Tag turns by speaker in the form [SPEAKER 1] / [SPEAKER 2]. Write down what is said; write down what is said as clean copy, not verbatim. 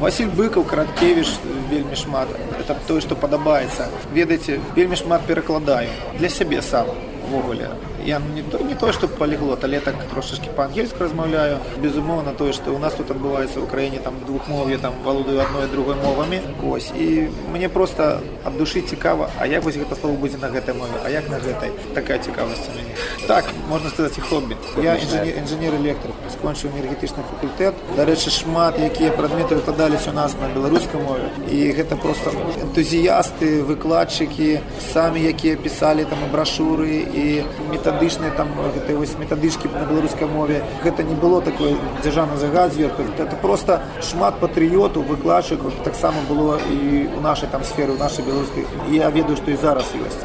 [SPEAKER 1] Васіль Быкаў, Караткевіч вельмі шмат. Это тое, што падабаецца. Ведаеце, вельмі шмат перакладаю для сябе сам увогуле. Я не тое, што паліглот, але так трошачкі па-ангельску размаўляю. Безумоўна, тое, што ў нас тут адбываецца ў краіне там двухмоўе, там валодаю адной і другой мовамі. Ось, і мне проста ад душы цікава, а як вось гэта слово будзе на гэтай мове, а як на гэтай? Такая цікавасць у мяне. Так, можна сказаць, і хобі. Я інжынер-электрык, скончыў энергетычны факультэт. Дарэчы, шмат якія прадметы выкладаліся у нас на беларускай мове. І гэта проста энтузіясты, выкладчыкі, самі якія пісалі там і брашуры, і метадычныя там гэтай вось метадычкі на беларускай мове. Гэта не было такой дзяржаўны загад зверху. Гэта проста шмат патрыётаў, выкладчыкаў. Таксама было і ў нашай там сферы, ў нашай беларускай. І я ведаю, што і зараз ёсць.